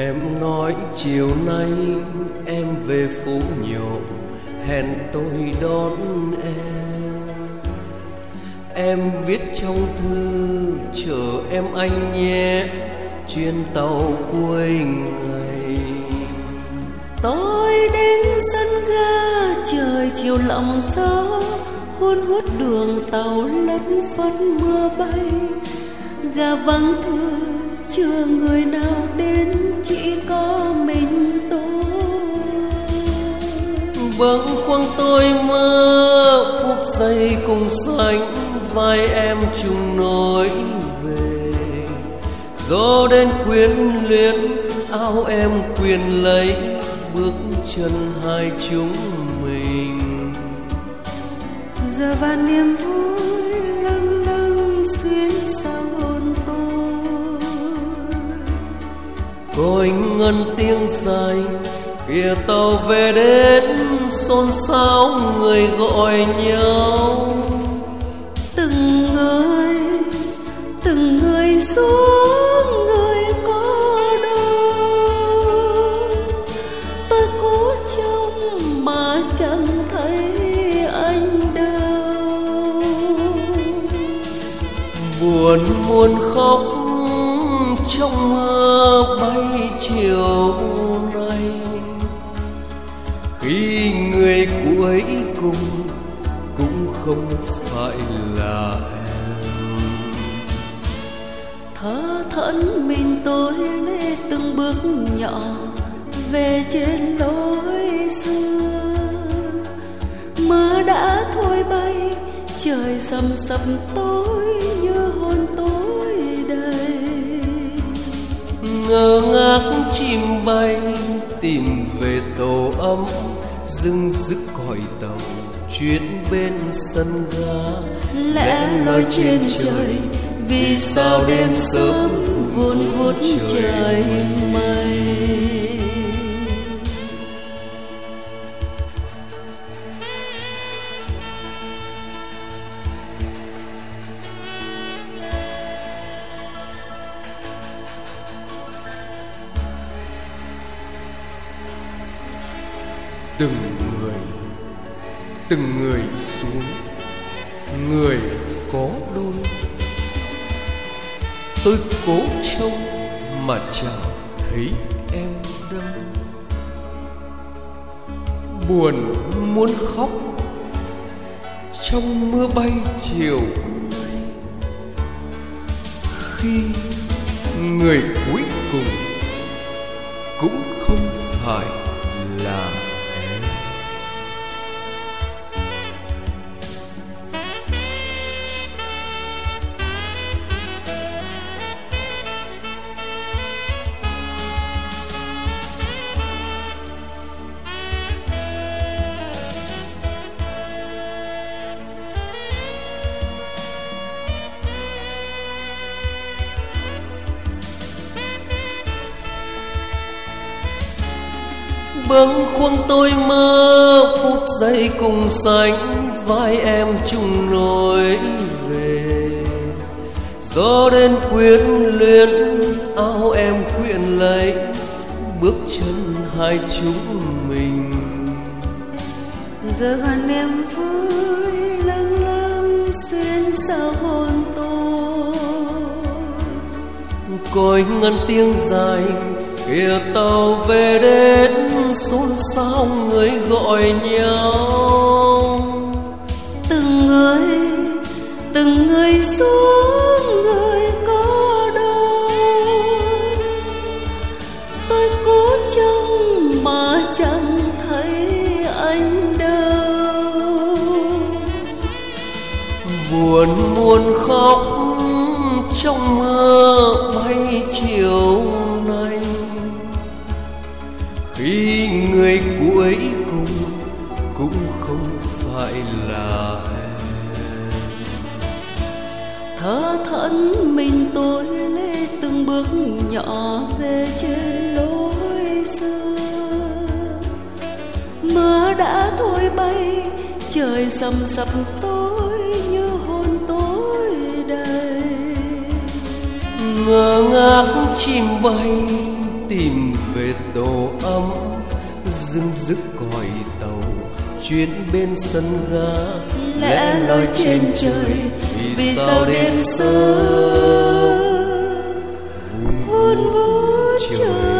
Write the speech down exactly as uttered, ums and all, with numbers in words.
Em nói chiều nay em về phố nhỏ, hẹn tôi đón em. Em viết trong thư chờ em anh nhé, chuyến tàu cuối ngày. Tôi đến sân ga trời chiều lặng gió, hun hút đường tàu lẫn phất mưa bay. Ga vắng thưa chưa người nào đến, chỉ có mình tôi. Bâng khuâng tôi mơ phút giây cùng sánh vai em chung nỗi về. Gió đến quyến luyến áo em quyền lấy, bước chân hai chúng mình. Giờ và niềm vui lâng lâng xuyên sao hồn tôi. Còi ngân tiếng dài kìa tàu về đến, xôn xao người gọi nhau. Từng người từng người xuống người có đâu, tôi cố trông mà chẳng thấy anh đâu. Buồn muốn khóc trong mưa bay chiều nay, khi người cuối cùng cũng không phải là em. Thở thẫn mình tôi lê từng bước nhỏ về trên lối xưa. Mưa đã thôi bay, trời sầm sập tối như hồn tối đầy. Ngơ ngác chim bay tìm về tổ ấm, dưng dứt còi tàu chuyến bên sân ga. Lẽ loi trên trời vì sao đêm sớm vun vút trời mây. Từng người từng người xuống, người có đôi. Tôi cố trông mà chẳng thấy em đâu. Buồn muốn khóc trong mưa bay chiều nay, khi người cuối cùng cũng không phải là em. Bâng khuâng tôi mơ phút giây cùng sánh vai em chung nỗi về. Gió đến quyến luyến áo em quyện lấy, bước chân hai chúng mình. Giờ và niềm vui lâng lâng xuyên sao hồn tôi. Còi ngân tiếng dài kìa tàu về đến, xôn xao người gọi nhau. Từng người từng người xuống người có đâu, tôi cố trông mà chẳng thấy anh đâu. Buồn muốn khóc trong mưa bay chiều nay, khi người cuối cùng cũng không phải là em. Thở thẫn mình tôi lê từng bước nhỏ về trên lối xưa. Mưa đã thôi bay, trời sầm sập tối như hồn tối đầy. Ngơ ngác chim bay tìm về tổ ấm, dưng dứt còi tàu chuyến bên sân ga. Lẽ loi trên trời vì sao đêm sớm vun vút trời.